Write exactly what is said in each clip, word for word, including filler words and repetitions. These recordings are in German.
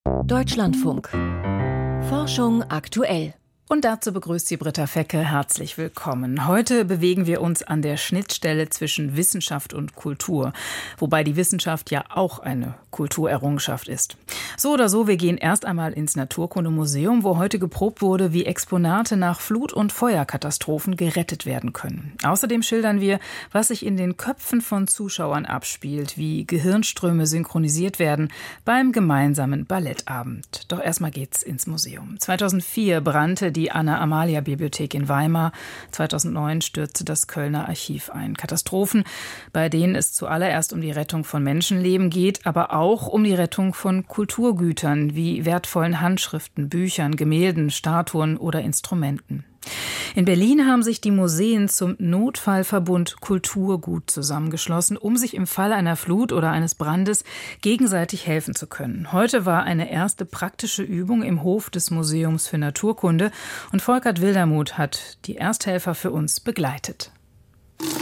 Deutschlandfunk. Forschung aktuell. Und dazu begrüßt Sie Britta Fecke. Herzlich willkommen. Heute bewegen wir uns an der Schnittstelle zwischen Wissenschaft und Kultur. Wobei die Wissenschaft ja auch eine Kulturerrungenschaft ist. So oder so, wir gehen erst einmal ins Naturkundemuseum, wo heute geprobt wurde, wie Exponate nach Flut- und Feuerkatastrophen gerettet werden können. Außerdem schildern wir, was sich in den Köpfen von Zuschauern abspielt, wie Gehirnströme synchronisiert werden beim gemeinsamen Ballettabend. Doch erstmal geht's ins Museum. zweitausendvier brannte die Anna-Amalia-Bibliothek in Weimar. zweitausendneun stürzte das Kölner Archiv ein. Katastrophen, bei denen es zuallererst um die Rettung von Menschenleben geht, aber auch um die Rettung von Kulturgütern wie wertvollen Handschriften, Büchern, Gemälden, Statuen oder Instrumenten. In Berlin haben sich die Museen zum Notfallverbund Kulturgut zusammengeschlossen, um sich im Fall einer Flut oder eines Brandes gegenseitig helfen zu können. Heute war eine erste praktische Übung im Hof des Museums für Naturkunde und Volkert Wildermuth hat die Ersthelfer für uns begleitet. Jetzt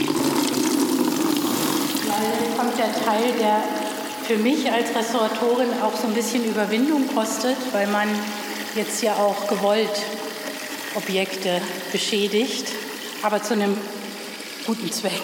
kommt der Teil, der für mich als Restauratorin auch so ein bisschen Überwindung kostet, weil man jetzt ja auch gewollt Objekte beschädigt, aber zu einem guten Zweck.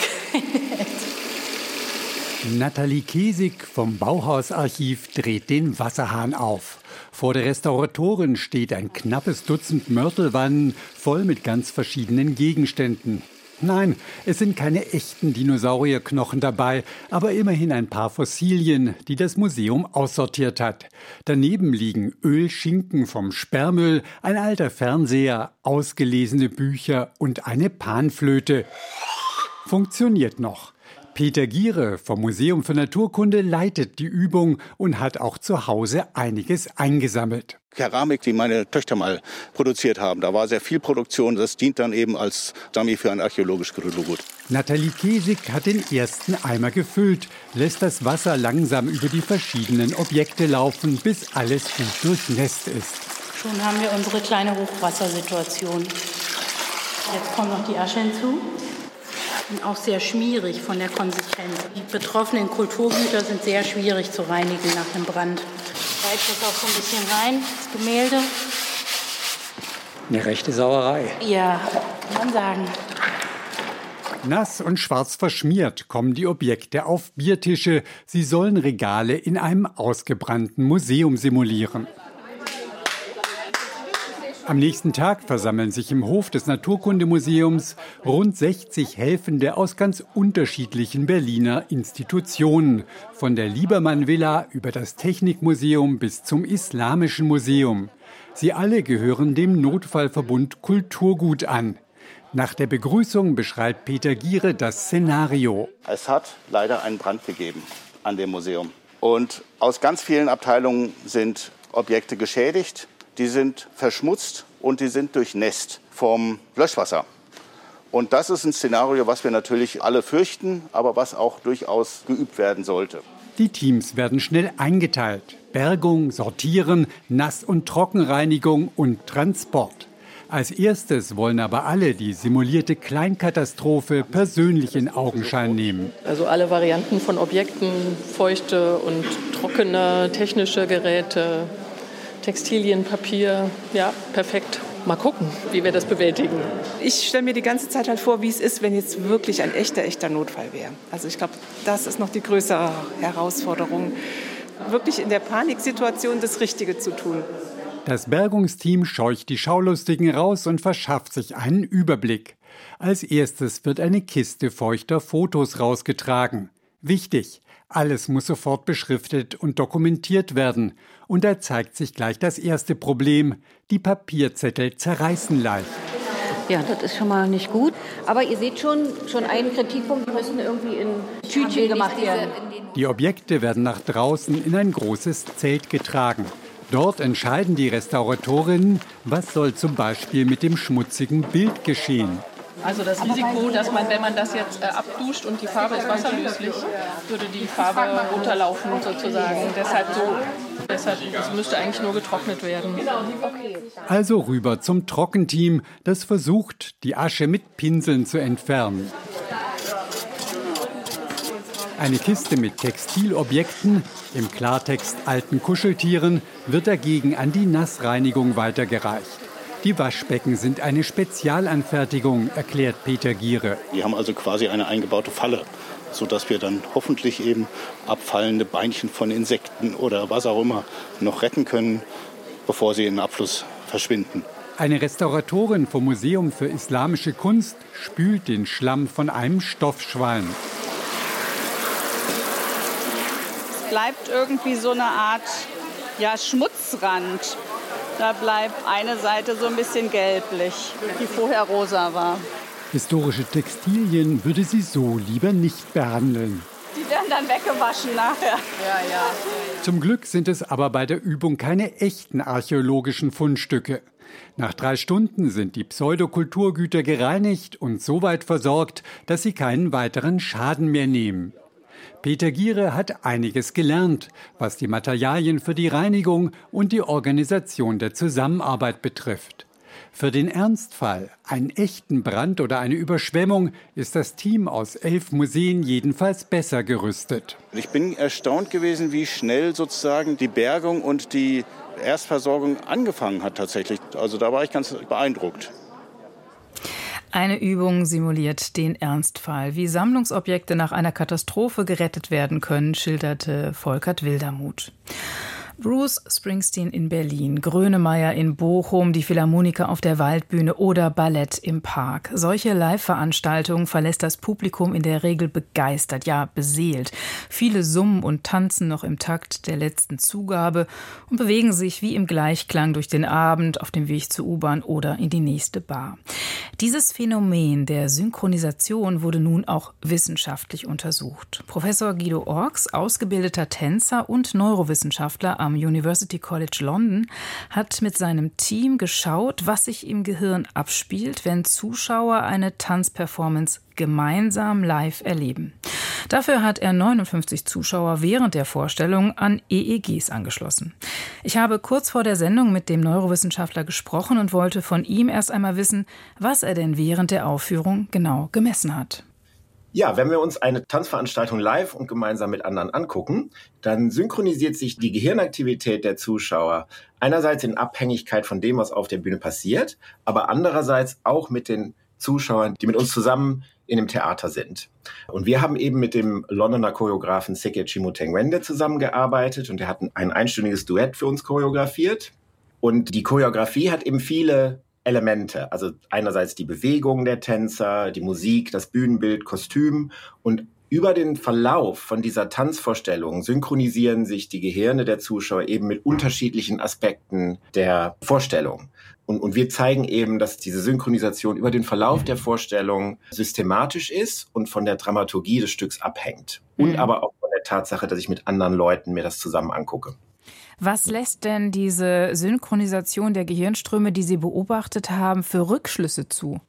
Nathalie Kesig vom Bauhausarchiv dreht den Wasserhahn auf. Vor der Restauratorin steht ein knappes Dutzend Mörtelwannen voll mit ganz verschiedenen Gegenständen. Nein, es sind keine echten Dinosaurierknochen dabei, aber immerhin ein paar Fossilien, die das Museum aussortiert hat. Daneben liegen Ölschinken vom Sperrmüll, ein alter Fernseher, ausgelesene Bücher und eine Panflöte. Funktioniert noch. Peter Giere vom Museum für Naturkunde leitet die Übung und hat auch zu Hause einiges eingesammelt. Keramik, die meine Töchter mal produziert haben. Da war sehr viel Produktion. Das dient dann eben als Dummy für ein archäologisches Kulturgut. Nathalie Kesig hat den ersten Eimer gefüllt, lässt das Wasser langsam über die verschiedenen Objekte laufen, bis alles gut durchnässt ist. Schon haben wir unsere kleine Hochwassersituation. Jetzt kommt noch die Asche hinzu. Und auch sehr schmierig von der Konsistenz. Die betroffenen Kulturgüter sind sehr schwierig zu reinigen nach einem Brand. Ich reibe das auch so ein bisschen rein, das Gemälde. Eine rechte Sauerei. Ja, kann man sagen. Nass und schwarz verschmiert kommen die Objekte auf Biertische. Sie sollen Regale in einem ausgebrannten Museum simulieren. Am nächsten Tag versammeln sich im Hof des Naturkundemuseums rund sechzig Helfende aus ganz unterschiedlichen Berliner Institutionen. Von der Liebermann-Villa über das Technikmuseum bis zum Islamischen Museum. Sie alle gehören dem Notfallverbund Kulturgut an. Nach der Begrüßung beschreibt Peter Giere das Szenario. Es hat leider einen Brand gegeben an dem Museum. Und aus ganz vielen Abteilungen sind Objekte geschädigt. Die sind verschmutzt und die sind durchnässt vom Löschwasser. Und das ist ein Szenario, was wir natürlich alle fürchten, aber was auch durchaus geübt werden sollte. Die Teams werden schnell eingeteilt. Bergung, Sortieren, Nass- und Trockenreinigung und Transport. Als erstes wollen aber alle die simulierte Kleinkatastrophe persönlich in Augenschein nehmen. Also alle Varianten von Objekten, feuchte und trockene technische Geräte, Textilien, Papier, ja, perfekt. Mal gucken, wie wir das bewältigen. Ich stelle mir die ganze Zeit halt vor, wie es ist, wenn jetzt wirklich ein echter, echter Notfall wäre. Also ich glaube, das ist noch die größere Herausforderung, wirklich in der Paniksituation das Richtige zu tun. Das Bergungsteam scheucht die Schaulustigen raus und verschafft sich einen Überblick. Als erstes wird eine Kiste feuchter Fotos rausgetragen. Wichtig, alles muss sofort beschriftet und dokumentiert werden. Und da zeigt sich gleich das erste Problem. Die Papierzettel zerreißen leicht. Ja, das ist schon mal nicht gut. Aber ihr seht schon, schon einen Kritikpunkt, die müssen irgendwie in Tütchen gemacht werden. Die Objekte werden nach draußen in ein großes Zelt getragen. Dort entscheiden die Restauratorinnen, was soll zum Beispiel mit dem schmutzigen Bild geschehen. Also das Risiko, dass man, wenn man das jetzt äh, abduscht und die Farbe ist wasserlöslich, würde die Farbe runterlaufen sozusagen. Deshalb so, deshalb es müsste eigentlich nur getrocknet werden. Also rüber zum Trockenteam, das versucht, die Asche mit Pinseln zu entfernen. Eine Kiste mit Textilobjekten, im Klartext alten Kuscheltieren, wird dagegen an die Nassreinigung weitergereicht. Die Waschbecken sind eine Spezialanfertigung, erklärt Peter Giere. Wir haben also quasi eine eingebaute Falle, sodass wir dann hoffentlich eben abfallende Beinchen von Insekten oder was auch immer noch retten können, bevor sie in den Abfluss verschwinden. Eine Restauratorin vom Museum für Islamische Kunst spült den Schlamm von einem Stoffschwalm. Es bleibt irgendwie so eine Art ja, Schmutzrand. Da bleibt eine Seite so ein bisschen gelblich, die vorher rosa war. Historische Textilien würde sie so lieber nicht behandeln. Die werden dann weggewaschen nachher. Ja, ja. Zum Glück sind es aber bei der Übung keine echten archäologischen Fundstücke. Nach drei Stunden sind die Pseudokulturgüter gereinigt und so weit versorgt, dass sie keinen weiteren Schaden mehr nehmen. Peter Giere hat einiges gelernt, was die Materialien für die Reinigung und die Organisation der Zusammenarbeit betrifft. Für den Ernstfall, einen echten Brand oder eine Überschwemmung, ist das Team aus elf Museen jedenfalls besser gerüstet. Ich bin erstaunt gewesen, wie schnell sozusagen die Bergung und die Erstversorgung angefangen hat tatsächlich. Also da war ich ganz beeindruckt. Eine Übung simuliert den Ernstfall. Wie Sammlungsobjekte nach einer Katastrophe gerettet werden können, schilderte Volkert Wildermuth. Bruce Springsteen in Berlin, Grönemeyer in Bochum, die Philharmoniker auf der Waldbühne oder Ballett im Park. Solche Live-Veranstaltungen verlässt das Publikum in der Regel begeistert, ja beseelt. Viele summen und tanzen noch im Takt der letzten Zugabe und bewegen sich wie im Gleichklang durch den Abend auf dem Weg zur U-Bahn oder in die nächste Bar. Dieses Phänomen der Synchronisation wurde nun auch wissenschaftlich untersucht. Professor Guido Orks, ausgebildeter Tänzer und Neurowissenschaftler am University College London, hat mit seinem Team geschaut, was sich im Gehirn abspielt, wenn Zuschauer eine Tanzperformance gemeinsam live erleben. Dafür hat er neunundfünfzig Zuschauer während der Vorstellung an E E Gs angeschlossen. Ich habe kurz vor der Sendung mit dem Neurowissenschaftler gesprochen und wollte von ihm erst einmal wissen, was er denn während der Aufführung genau gemessen hat. Ja, wenn wir uns eine Tanzveranstaltung live und gemeinsam mit anderen angucken, dann synchronisiert sich die Gehirnaktivität der Zuschauer einerseits in Abhängigkeit von dem, was auf der Bühne passiert, aber andererseits auch mit den Zuschauern, die mit uns zusammen in dem Theater sind. Und wir haben eben mit dem Londoner Choreografen Seke Chimutengwende zusammengearbeitet und er hat ein einstündiges Duett für uns choreografiert. Und die Choreografie hat eben viele Elemente, also einerseits die Bewegung der Tänzer, die Musik, das Bühnenbild, Kostüm und über den Verlauf von dieser Tanzvorstellung synchronisieren sich die Gehirne der Zuschauer eben mit unterschiedlichen Aspekten der Vorstellung. Und, und wir zeigen eben, dass diese Synchronisation über den Verlauf der Vorstellung systematisch ist und von der Dramaturgie des Stücks abhängt. Und mhm. aber auch von der Tatsache, dass ich mit anderen Leuten mir das zusammen angucke. Was lässt denn diese Synchronisation der Gehirnströme, die Sie beobachtet haben, für Rückschlüsse zu?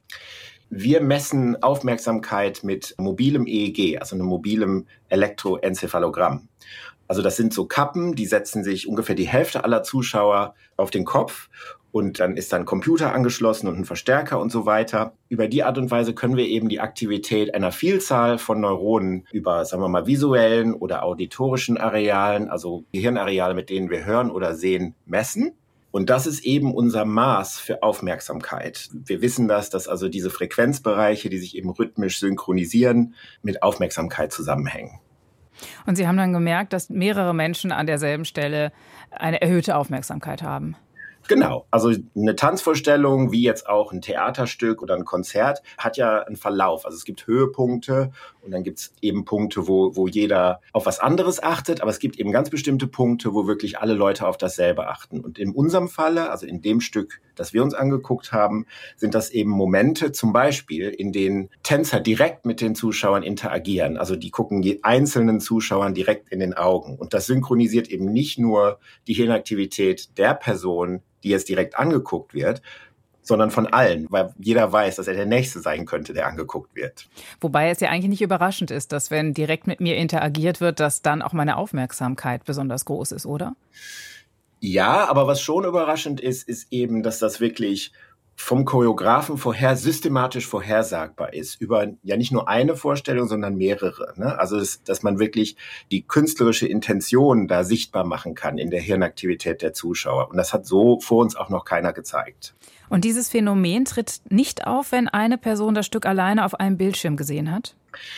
Wir messen Aufmerksamkeit mit mobilem E E G, also einem mobilem Elektroenzephalogramm. Also das sind so Kappen, die setzen sich ungefähr die Hälfte aller Zuschauer auf den Kopf und dann ist da ein Computer angeschlossen und ein Verstärker und so weiter. Über die Art und Weise können wir eben die Aktivität einer Vielzahl von Neuronen über, sagen wir mal, visuellen oder auditorischen Arealen, also Gehirnareale, mit denen wir hören oder sehen, messen. Und das ist eben unser Maß für Aufmerksamkeit. Wir wissen das, dass also diese Frequenzbereiche, die sich eben rhythmisch synchronisieren, mit Aufmerksamkeit zusammenhängen. Und Sie haben dann gemerkt, dass mehrere Menschen an derselben Stelle eine erhöhte Aufmerksamkeit haben. Genau, also eine Tanzvorstellung, wie jetzt auch ein Theaterstück oder ein Konzert, hat ja einen Verlauf. Also es gibt Höhepunkte und dann gibt es eben Punkte, wo, wo jeder auf was anderes achtet, aber es gibt eben ganz bestimmte Punkte, wo wirklich alle Leute auf dasselbe achten. Und in unserem Falle, also in dem Stück, das wir uns angeguckt haben, sind das eben Momente, zum Beispiel, in denen Tänzer direkt mit den Zuschauern interagieren. Also die gucken je einzelnen Zuschauern direkt in den Augen. Und das synchronisiert eben nicht nur die Hirnaktivität der Person, die jetzt direkt angeguckt wird, sondern von allen, weil jeder weiß, dass er der Nächste sein könnte, der angeguckt wird. Wobei es ja eigentlich nicht überraschend ist, dass wenn direkt mit mir interagiert wird, dass dann auch meine Aufmerksamkeit besonders groß ist, oder? Ja, aber was schon überraschend ist, ist eben, dass das wirklich vom Choreografen vorher systematisch vorhersagbar ist, über ja nicht nur eine Vorstellung, sondern mehrere. Ne? Also, das, dass man wirklich die künstlerische Intention da sichtbar machen kann in der Hirnaktivität der Zuschauer. Und das hat so vor uns auch noch keiner gezeigt. Und dieses Phänomen tritt nicht auf, wenn eine Person das Stück alleine auf einem Bildschirm gesehen hat?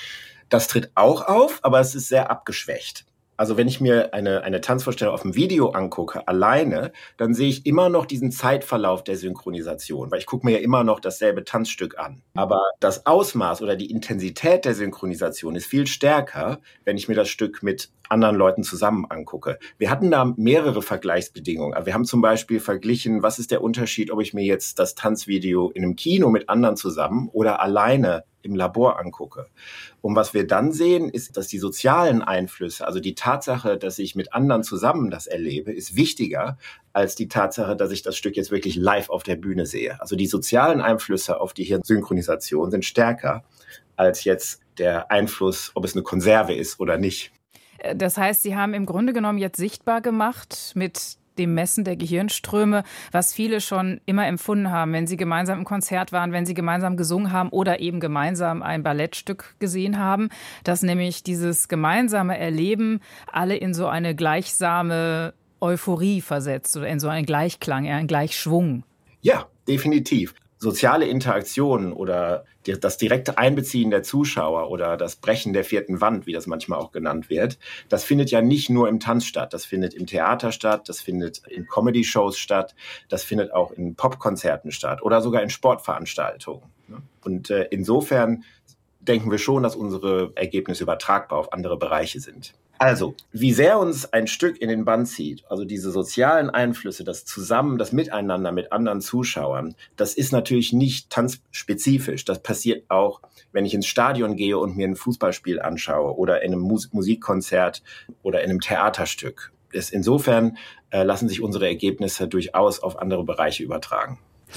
Das tritt auch auf, aber es ist sehr abgeschwächt. Also wenn ich mir eine, eine Tanzvorstellung auf dem Video angucke, alleine, dann sehe ich immer noch diesen Zeitverlauf der Synchronisation, weil ich gucke mir ja immer noch dasselbe Tanzstück an. Aber das Ausmaß oder die Intensität der Synchronisation ist viel stärker, wenn ich mir das Stück mit anderen Leuten zusammen angucke. Wir hatten da mehrere Vergleichsbedingungen. Wir haben zum Beispiel verglichen, was ist der Unterschied, ob ich mir jetzt das Tanzvideo in einem Kino mit anderen zusammen oder alleine im Labor angucke. Und was wir dann sehen, ist, dass die sozialen Einflüsse, also die Tatsache, dass ich mit anderen zusammen das erlebe, ist wichtiger als die Tatsache, dass ich das Stück jetzt wirklich live auf der Bühne sehe. Also die sozialen Einflüsse auf die Hirnsynchronisation sind stärker als jetzt der Einfluss, ob es eine Konserve ist oder nicht. Das heißt, Sie haben im Grunde genommen jetzt sichtbar gemacht mit dem Messen der Gehirnströme, was viele schon immer empfunden haben, wenn sie gemeinsam im Konzert waren, wenn sie gemeinsam gesungen haben oder eben gemeinsam ein Ballettstück gesehen haben, dass nämlich dieses gemeinsame Erleben alle in so eine gleichsame Euphorie versetzt oder in so einen Gleichklang, einen Gleichschwung. Ja, definitiv. Soziale Interaktionen oder das direkte Einbeziehen der Zuschauer oder das Brechen der vierten Wand, wie das manchmal auch genannt wird, das findet ja nicht nur im Tanz statt. Das findet im Theater statt, das findet in Comedy-Shows statt, das findet auch in Popkonzerten statt oder sogar in Sportveranstaltungen. Und äh, insofern denken wir schon, dass unsere Ergebnisse übertragbar auf andere Bereiche sind. Also, wie sehr uns ein Stück in den Bann zieht, also diese sozialen Einflüsse, das Zusammen, das Miteinander mit anderen Zuschauern, das ist natürlich nicht tanzspezifisch. Das passiert auch, wenn ich ins Stadion gehe und mir ein Fußballspiel anschaue oder in einem Mus- Musikkonzert oder in einem Theaterstück. Es, insofern äh, lassen sich unsere Ergebnisse durchaus auf andere Bereiche übertragen.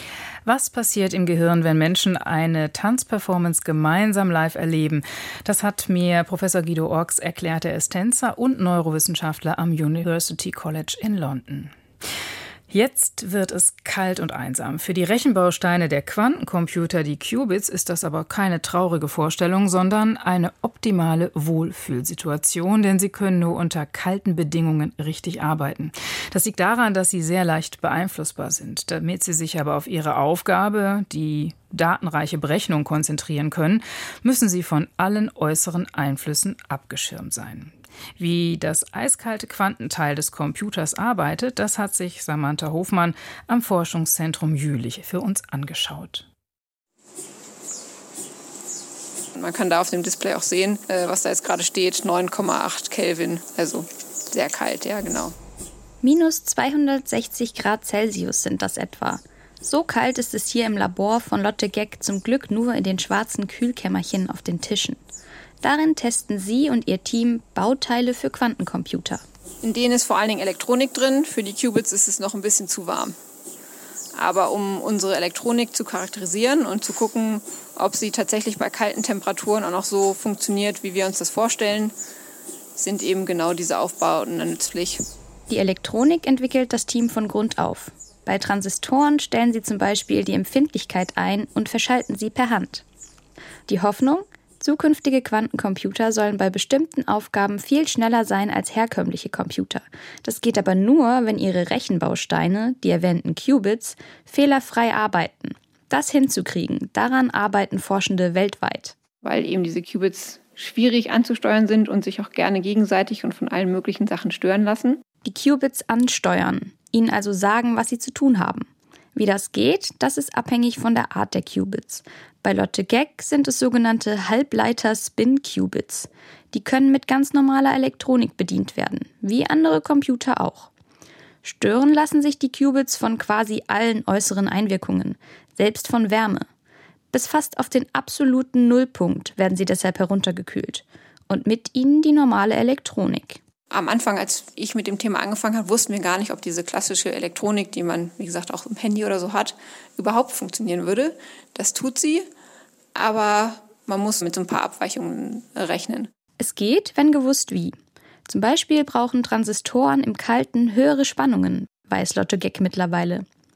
Was passiert im Gehirn, wenn Menschen eine Tanzperformance gemeinsam live erleben? Das hat mir Professor Guido Orks erklärt. Er ist Tänzer und Neurowissenschaftler am University College in London. Jetzt wird es kalt und einsam. Für die Rechenbausteine der Quantencomputer, die Qubits, ist das aber keine traurige Vorstellung, sondern eine optimale Wohlfühlsituation, denn sie können nur unter kalten Bedingungen richtig arbeiten. Das liegt daran, dass sie sehr leicht beeinflussbar sind. Damit sie sich aber auf ihre Aufgabe, die datenreiche Berechnung, konzentrieren können, müssen sie von allen äußeren Einflüssen abgeschirmt sein. Wie das eiskalte Quantenteil des Computers arbeitet, das hat sich Samantha Hofmann am Forschungszentrum Jülich für uns angeschaut. Man kann da auf dem Display auch sehen, was da jetzt gerade steht, neun Komma acht Kelvin, also sehr kalt, ja genau. Minus zweihundertsechzig Grad Celsius sind das etwa. So kalt ist es hier im Labor von Lotte Geck zum Glück nur in den schwarzen Kühlkämmerchen auf den Tischen. Darin testen sie und ihr Team Bauteile für Quantencomputer. In denen ist vor allen Dingen Elektronik drin. Für die Qubits ist es noch ein bisschen zu warm. Aber um unsere Elektronik zu charakterisieren und zu gucken, ob sie tatsächlich bei kalten Temperaturen auch noch so funktioniert, wie wir uns das vorstellen, sind eben genau diese Aufbauten nützlich. Die Elektronik entwickelt das Team von Grund auf. Bei Transistoren stellen sie zum Beispiel die Empfindlichkeit ein und verschalten sie per Hand. Die Hoffnung? Zukünftige Quantencomputer sollen bei bestimmten Aufgaben viel schneller sein als herkömmliche Computer. Das geht aber nur, wenn ihre Rechenbausteine, die erwähnten Qubits, fehlerfrei arbeiten. Das hinzukriegen, daran arbeiten Forschende weltweit. Weil eben diese Qubits schwierig anzusteuern sind und sich auch gerne gegenseitig und von allen möglichen Sachen stören lassen. Die Qubits ansteuern, ihnen also sagen, was sie zu tun haben. Wie das geht, das ist abhängig von der Art der Qubits. Bei Lotte Geck sind es sogenannte Halbleiter-Spin-Qubits. Die können mit ganz normaler Elektronik bedient werden, wie andere Computer auch. Stören lassen sich die Qubits von quasi allen äußeren Einwirkungen, selbst von Wärme. Bis fast auf den absoluten Nullpunkt werden sie deshalb heruntergekühlt. Und mit ihnen die normale Elektronik. Am Anfang, als ich mit dem Thema angefangen habe, wussten wir gar nicht, ob diese klassische Elektronik, die man, wie gesagt, auch im Handy oder so hat, überhaupt funktionieren würde. Das tut sie, aber man muss mit so ein paar Abweichungen rechnen. Es geht, wenn gewusst wie. Zum Beispiel brauchen Transistoren im Kalten höhere Spannungen, weiß Lotte Geck mittlerweile.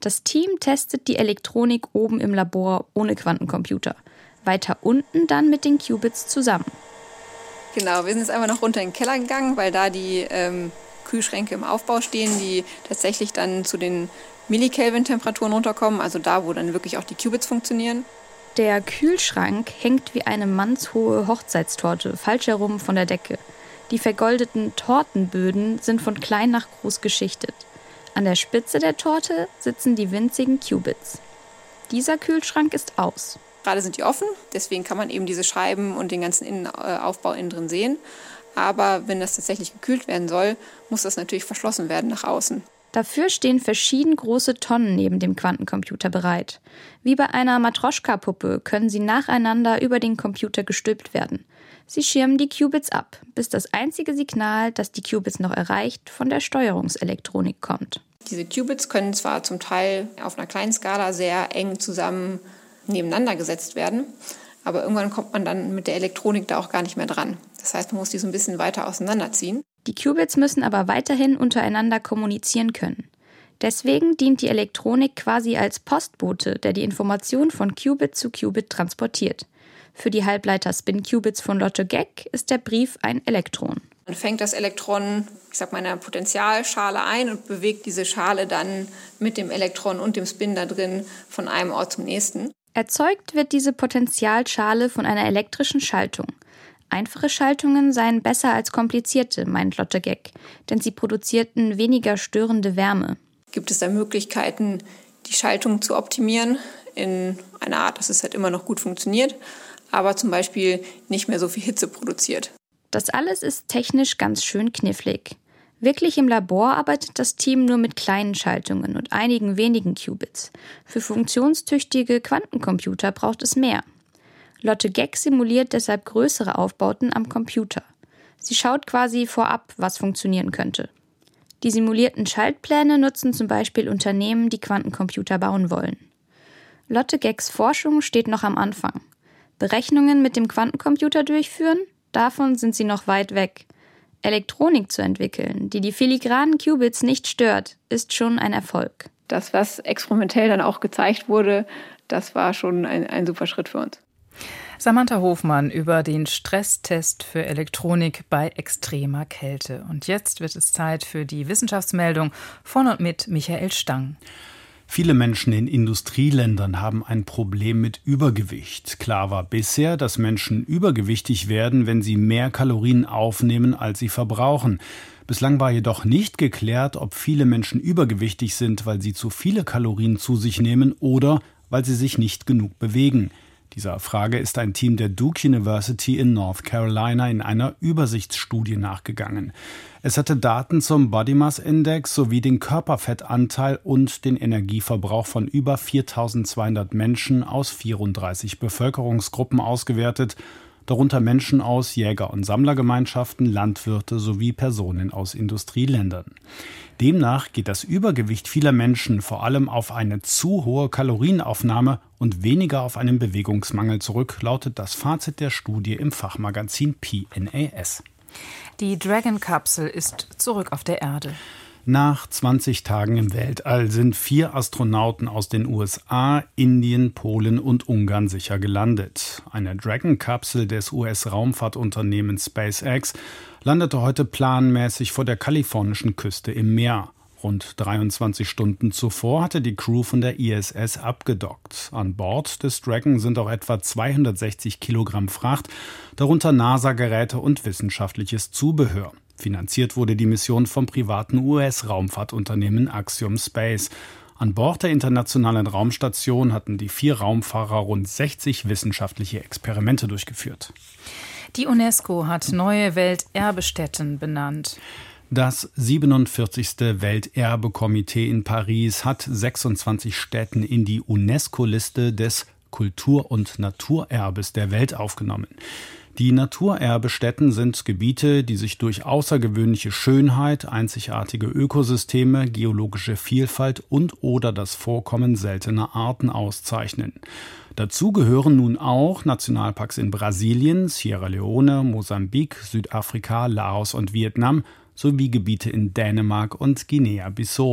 Das Team testet die Elektronik oben im Labor ohne Quantencomputer. Weiter unten dann mit den Qubits zusammen. Genau, wir sind jetzt einfach noch runter in den Keller gegangen, weil da die ähm, Kühlschränke im Aufbau stehen, die tatsächlich dann zu den Millikelvin-Temperaturen runterkommen, also da, wo dann wirklich auch die Qubits funktionieren. Der Kühlschrank hängt wie eine mannshohe Hochzeitstorte falsch herum von der Decke. Die vergoldeten Tortenböden sind von klein nach groß geschichtet. An der Spitze der Torte sitzen die winzigen Qubits. Dieser Kühlschrank ist aus. Gerade sind die offen, deswegen kann man eben diese Scheiben und den ganzen Innenaufbau innen drin sehen. Aber wenn das tatsächlich gekühlt werden soll, muss das natürlich verschlossen werden nach außen. Dafür stehen verschieden große Tonnen neben dem Quantencomputer bereit. Wie bei einer Matroschka-Puppe können sie nacheinander über den Computer gestülpt werden. Sie schirmen die Qubits ab, bis das einzige Signal, das die Qubits noch erreicht, von der Steuerungselektronik kommt. Diese Qubits können zwar zum Teil auf einer kleinen Skala sehr eng zusammen nebeneinander gesetzt werden, aber irgendwann kommt man dann mit der Elektronik da auch gar nicht mehr dran. Das heißt, man muss die so ein bisschen weiter auseinanderziehen. Die Qubits müssen aber weiterhin untereinander kommunizieren können. Deswegen dient die Elektronik quasi als Postbote, der die Information von Qubit zu Qubit transportiert. Für die Halbleiter-Spin-Qubits von Lotte Geck ist der Brief ein Elektron. Man fängt das Elektron, ich sag mal, in einer Potentialschale ein und bewegt diese Schale dann mit dem Elektron und dem Spin da drin von einem Ort zum nächsten. Erzeugt wird diese Potentialschale von einer elektrischen Schaltung. Einfache Schaltungen seien besser als komplizierte, meint Lotte Geck, denn sie produzierten weniger störende Wärme. Gibt es da Möglichkeiten, die Schaltung zu optimieren in einer Art, dass es halt immer noch gut funktioniert, aber zum Beispiel nicht mehr so viel Hitze produziert? Das alles ist technisch ganz schön knifflig. Wirklich im Labor arbeitet das Team nur mit kleinen Schaltungen und einigen wenigen Qubits. Für funktionstüchtige Quantencomputer braucht es mehr. Lotte Geck simuliert deshalb größere Aufbauten am Computer. Sie schaut quasi vorab, was funktionieren könnte. Die simulierten Schaltpläne nutzen zum Beispiel Unternehmen, die Quantencomputer bauen wollen. Lotte Gecks Forschung steht noch am Anfang. Berechnungen mit dem Quantencomputer durchführen? Davon sind sie noch weit weg. Elektronik zu entwickeln, die die filigranen Qubits nicht stört, ist schon ein Erfolg. Das, was experimentell dann auch gezeigt wurde, das war schon ein, ein super Schritt für uns. Samantha Hofmann über den Stresstest für Elektronik bei extremer Kälte. Und jetzt wird es Zeit für die Wissenschaftsmeldung von und mit Michael Stang. Viele Menschen in Industrieländern haben ein Problem mit Übergewicht. Klar war bisher, dass Menschen übergewichtig werden, wenn sie mehr Kalorien aufnehmen, als sie verbrauchen. Bislang war jedoch nicht geklärt, ob viele Menschen übergewichtig sind, weil sie zu viele Kalorien zu sich nehmen oder weil sie sich nicht genug bewegen. Dieser Frage ist ein Team der Duke University in North Carolina in einer Übersichtsstudie nachgegangen. Es hatte Daten zum Body Mass Index sowie den Körperfettanteil und den Energieverbrauch von über viertausendzweihundert Menschen aus vierunddreißig Bevölkerungsgruppen ausgewertet, darunter Menschen aus Jäger- und Sammlergemeinschaften, Landwirte sowie Personen aus Industrieländern. Demnach geht das Übergewicht vieler Menschen vor allem auf eine zu hohe Kalorienaufnahme und weniger auf einen Bewegungsmangel zurück, lautet das Fazit der Studie im Fachmagazin P N A S. Die Dragon-Kapsel ist zurück auf der Erde. Nach zwanzig Tagen im Weltall sind vier Astronauten aus den U S A, Indien, Polen und Ungarn sicher gelandet. Eine Dragon-Kapsel des U S-Raumfahrtunternehmens SpaceX landete heute planmäßig vor der kalifornischen Küste im Meer. Rund dreiundzwanzig Stunden zuvor hatte die Crew von der I S S abgedockt. An Bord des Dragon sind auch etwa zweihundertsechzig Kilogramm Fracht, darunter NASA-Geräte und wissenschaftliches Zubehör. Finanziert wurde die Mission vom privaten U S-Raumfahrtunternehmen Axiom Space. An Bord der Internationalen Raumstation hatten die vier Raumfahrer rund sechzig wissenschaftliche Experimente durchgeführt. Die UNESCO hat neue Welterbestätten benannt. Das siebenundvierzigste Welterbekomitee in Paris hat sechsundzwanzig Städten in die UNESCO-Liste des Kultur- und Naturerbes der Welt aufgenommen. Die Naturerbestätten sind Gebiete, die sich durch außergewöhnliche Schönheit, einzigartige Ökosysteme, geologische Vielfalt und oder das Vorkommen seltener Arten auszeichnen. Dazu gehören nun auch Nationalparks in Brasilien, Sierra Leone, Mosambik, Südafrika, Laos und Vietnam sowie Gebiete in Dänemark und Guinea-Bissau.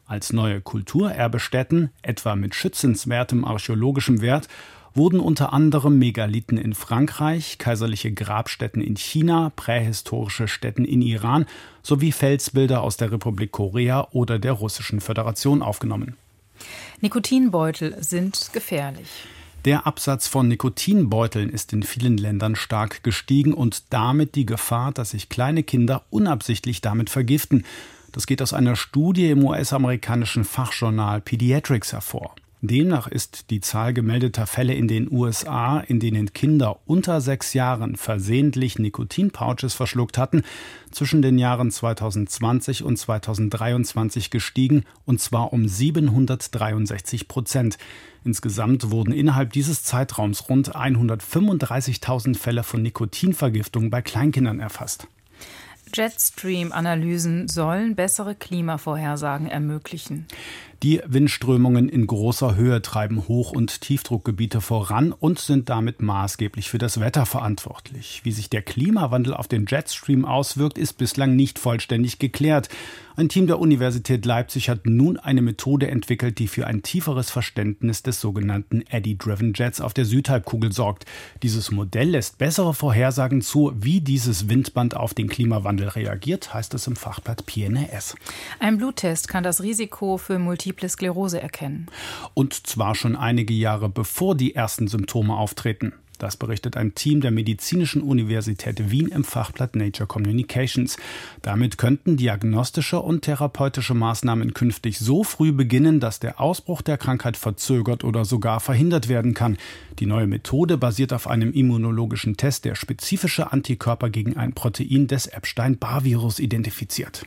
Als neue Kulturerbestätten, etwa mit schützenswertem archäologischem Wert, wurden unter anderem Megalithen in Frankreich, kaiserliche Grabstätten in China, prähistorische Stätten in Iran sowie Felsbilder aus der Republik Korea oder der Russischen Föderation aufgenommen. Nikotinbeutel sind gefährlich. Der Absatz von Nikotinbeuteln ist in vielen Ländern stark gestiegen und damit die Gefahr, dass sich kleine Kinder unabsichtlich damit vergiften. Das geht aus einer Studie im U S-amerikanischen Fachjournal Pediatrics hervor. Demnach ist die Zahl gemeldeter Fälle in den U S A, in denen Kinder unter sechs Jahren versehentlich Nikotinpouches verschluckt hatten, zwischen den Jahren zweitausendzwanzig und zweitausenddreiundzwanzig gestiegen, und zwar um siebenhundertdreiundsechzig Prozent. Insgesamt wurden innerhalb dieses Zeitraums rund hundertfünfunddreißigtausend Fälle von Nikotinvergiftung bei Kleinkindern erfasst. Jetstream-Analysen sollen bessere Klimavorhersagen ermöglichen. Die Windströmungen in großer Höhe treiben Hoch- und Tiefdruckgebiete voran und sind damit maßgeblich für das Wetter verantwortlich. Wie sich der Klimawandel auf den Jetstream auswirkt, ist bislang nicht vollständig geklärt. Ein Team der Universität Leipzig hat nun eine Methode entwickelt, die für ein tieferes Verständnis des sogenannten Eddy-Driven Jets auf der Südhalbkugel sorgt. Dieses Modell lässt bessere Vorhersagen zu, wie dieses Windband auf den Klimawandel reagiert, heißt es im Fachblatt P N A S. Ein Bluttest kann das Risiko für Multiple Sklerose erkennen. Und zwar schon einige Jahre bevor die ersten Symptome auftreten. Das berichtet ein Team der Medizinischen Universität Wien im Fachblatt Nature Communications. Damit könnten diagnostische und therapeutische Maßnahmen künftig so früh beginnen, dass der Ausbruch der Krankheit verzögert oder sogar verhindert werden kann. Die neue Methode basiert auf einem immunologischen Test, der spezifische Antikörper gegen ein Protein des Epstein-Barr-Virus identifiziert.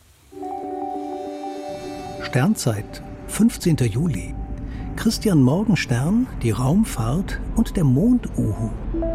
Sternzeit, fünfzehnter Juli. Christian Morgenstern, die Raumfahrt und der Mond-Uhu.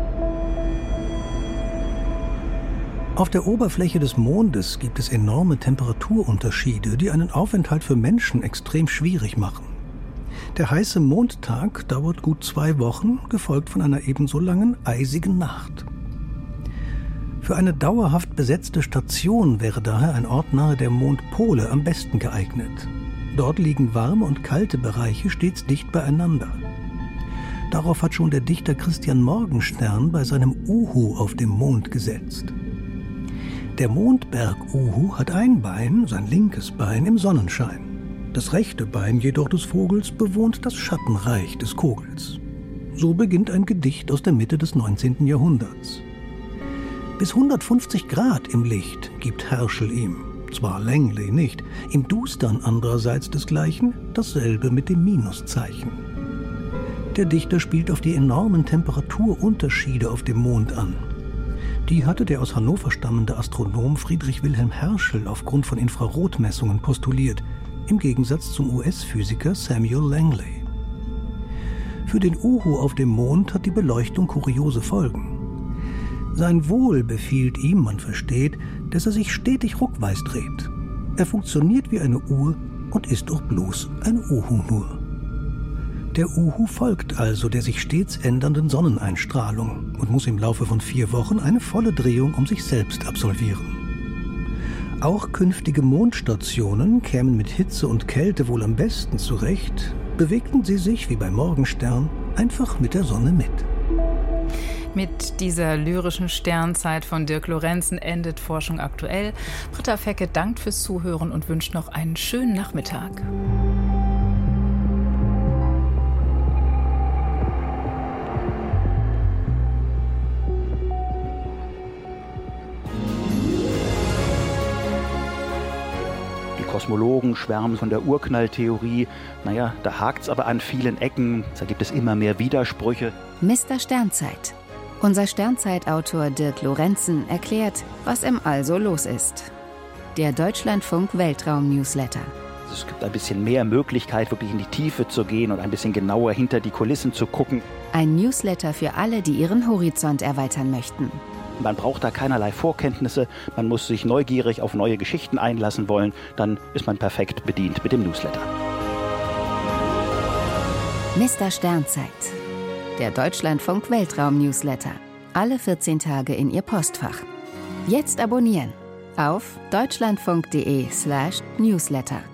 Auf der Oberfläche des Mondes gibt es enorme Temperaturunterschiede, die einen Aufenthalt für Menschen extrem schwierig machen. Der heiße Mondtag dauert gut zwei Wochen, gefolgt von einer ebenso langen, eisigen Nacht. Für eine dauerhaft besetzte Station wäre daher ein Ort nahe der Mondpole am besten geeignet. Dort liegen warme und kalte Bereiche stets dicht beieinander. Darauf hat schon der Dichter Christian Morgenstern bei seinem Uhu auf dem Mond gesetzt. Der Mondberg-Uhu hat ein Bein, sein linkes Bein, im Sonnenschein. Das rechte Bein jedoch des Vogels bewohnt das Schattenreich des Kogels. So beginnt ein Gedicht aus der Mitte des neunzehnten Jahrhunderts. Bis hundertfünfzig Grad im Licht gibt Herschel ihm, zwar Langley nicht, im Dustern andererseits desgleichen, dasselbe mit dem Minuszeichen. Der Dichter spielt auf die enormen Temperaturunterschiede auf dem Mond an. Die hatte der aus Hannover stammende Astronom Friedrich Wilhelm Herschel aufgrund von Infrarotmessungen postuliert, im Gegensatz zum U S-Physiker Samuel Langley. Für den Uhu auf dem Mond hat die Beleuchtung kuriose Folgen. Sein Wohl befiehlt ihm, man versteht, dass er sich stetig ruckweise dreht. Er funktioniert wie eine Uhr und ist doch bloß ein Uhu nur. Der Uhu folgt also der sich stets ändernden Sonneneinstrahlung und muss im Laufe von vier Wochen eine volle Drehung um sich selbst absolvieren. Auch künftige Mondstationen kämen mit Hitze und Kälte wohl am besten zurecht, bewegten sie sich, wie bei Morgenstern, einfach mit der Sonne mit. Mit dieser lyrischen Sternzeit von Dirk Lorenzen endet Forschung aktuell. Britta Fecke dankt fürs Zuhören und wünscht noch einen schönen Nachmittag. Kosmologen schwärmen von der Urknalltheorie. Naja, da hakt's aber an vielen Ecken. Da gibt es immer mehr Widersprüche. Mister Sternzeit. Unser Sternzeitautor Dirk Lorenzen erklärt, was im All so los ist. Der Deutschlandfunk Weltraum-Newsletter. Es gibt ein bisschen mehr Möglichkeit, wirklich in die Tiefe zu gehen und ein bisschen genauer hinter die Kulissen zu gucken. Ein Newsletter für alle, die ihren Horizont erweitern möchten. Man braucht da keinerlei Vorkenntnisse, man muss sich neugierig auf neue Geschichten einlassen wollen, dann ist man perfekt bedient mit dem Newsletter. Mister Sternzeit, der Deutschlandfunk Weltraum-Newsletter. Alle vierzehn Tage in Ihr Postfach. Jetzt abonnieren auf deutschlandfunk punkt de slash newsletter.